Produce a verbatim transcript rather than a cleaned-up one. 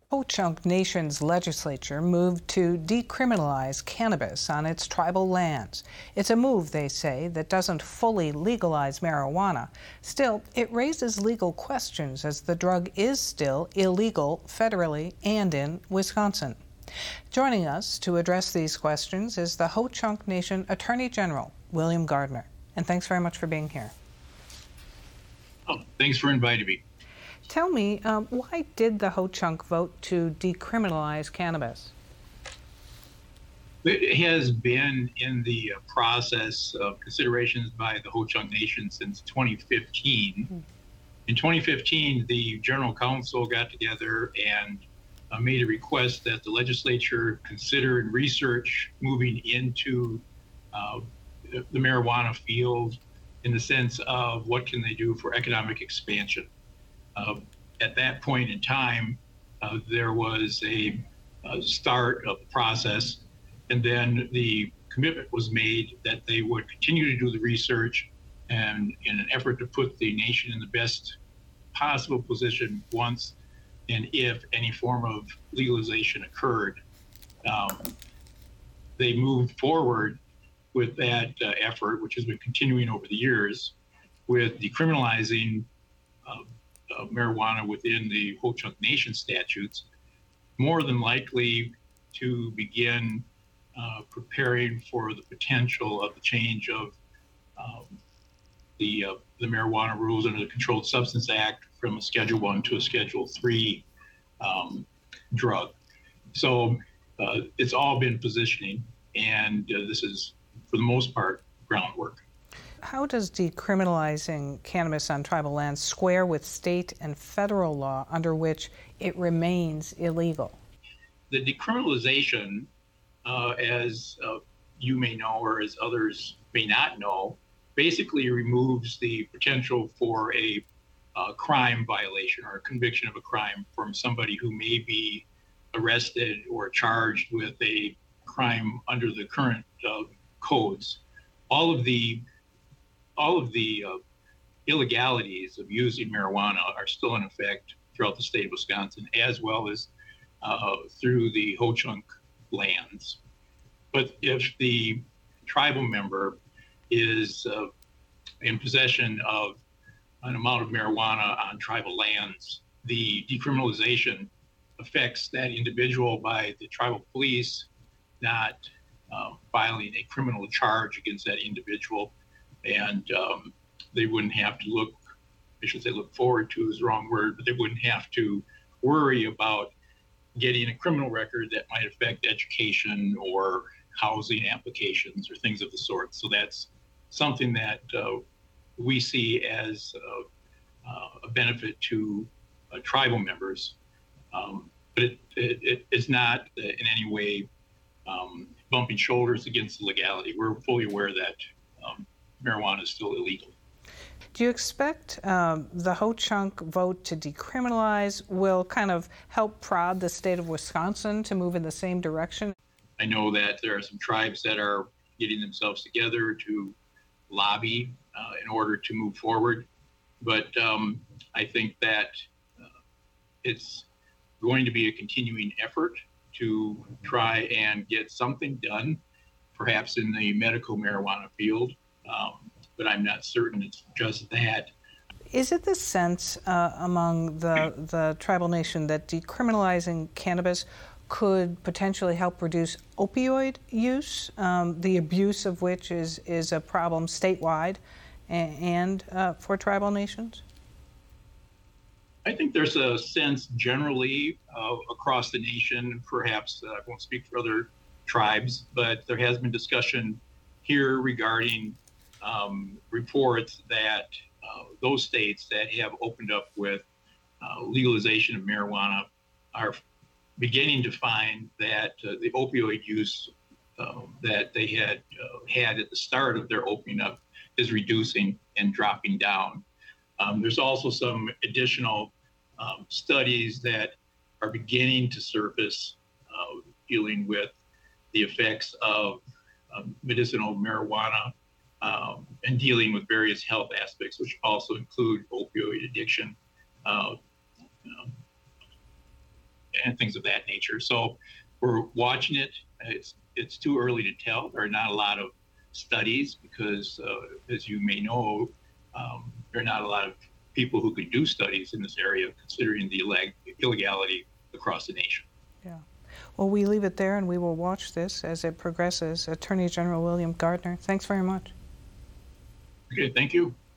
Ho-Chunk Nation's legislature moved to decriminalize cannabis on its tribal lands. It's a move, they say, that doesn't fully legalize marijuana. Still, it raises legal questions as the drug is still illegal federally and in Wisconsin. Joining us to address these questions is the Ho-Chunk Nation Attorney General, William Gardner. And thanks very much for being here. Oh, thanks for inviting me. Tell me, um, why did the Ho-Chunk vote to decriminalize cannabis? It has been in the uh, process of considerations by the Ho-Chunk Nation since twenty fifteen. Mm-hmm. In twenty fifteen, the General Council got together and uh, made a request that the legislature consider and research moving into uh, the marijuana field in the sense of what can they do for economic expansion. Uh, at that point in time, uh, there was a, a start of the process, and then the commitment was made that they would continue to do the research and in an effort to put the nation in the best possible position once and if any form of legalization occurred. Um, they moved forward with that uh, effort, which has been continuing over the years, with decriminalizing uh, Uh, marijuana within the Ho-Chunk Nation statutes, more than likely to begin uh, preparing for the potential of the change of um, the uh, the marijuana rules under the Controlled Substance Act from a Schedule One to a Schedule Three um, drug. So uh, it's all been positioning, and uh, this is, for the most part, groundwork. How does decriminalizing cannabis on tribal lands square with state and federal law under which it remains illegal? The decriminalization, uh, as uh, you may know or as others may not know, basically removes the potential for a uh, crime violation or a conviction of a crime from somebody who may be arrested or charged with a crime under the current uh, codes. All of the All of the uh, illegalities of using marijuana are still in effect throughout the state of Wisconsin, as well as uh, through the Ho-Chunk lands. But if the tribal member is uh, in possession of an amount of marijuana on tribal lands, the decriminalization affects that individual by the tribal police not uh, filing a criminal charge against that individual. And um, they wouldn't have to look, I should say look forward to is the wrong word, but they wouldn't have to worry about getting a criminal record that might affect education or housing applications or things of the sort. So that's something that uh, we see as uh, uh, a benefit to uh, tribal members. Um, but it, it, it, it's not in any way um, bumping shoulders against the legality. We're fully aware that um, marijuana is still illegal. Do you expect um, the Ho-Chunk vote to decriminalize will kind of help prod the state of Wisconsin to move in the same direction? I know that there are some tribes that are getting themselves together to lobby uh, in order to move forward. But um, I think that uh, it's going to be a continuing effort to try and get something done, perhaps in the medical marijuana field. Um, but I'm not certain it's just that. Is it the sense uh, among the, the tribal nation that decriminalizing cannabis could potentially help reduce opioid use, um, the abuse of which is, is a problem statewide and, and uh, for tribal nations? I think there's a sense generally uh, across the nation, perhaps uh, I won't speak for other tribes, but there has been discussion here regarding Um, reports that uh, those states that have opened up with uh, legalization of marijuana are beginning to find that uh, the opioid use uh, that they had uh, had at the start of their opening up is reducing and dropping down. Um, there's also some additional um, studies that are beginning to surface uh, dealing with the effects of um, medicinal marijuana Um, and dealing with various health aspects, which also include opioid addiction. Uh, um, and things of that nature. So we're watching it. It's it's too early to tell. There are not a lot of studies because, uh, as you may know, um, there are not a lot of people who could do studies in this area, considering the illeg- illegality across the nation. Yeah. Well, we leave it there, and we will watch this as it progresses. Attorney General William Gardner, thanks very much. Okay, thank you.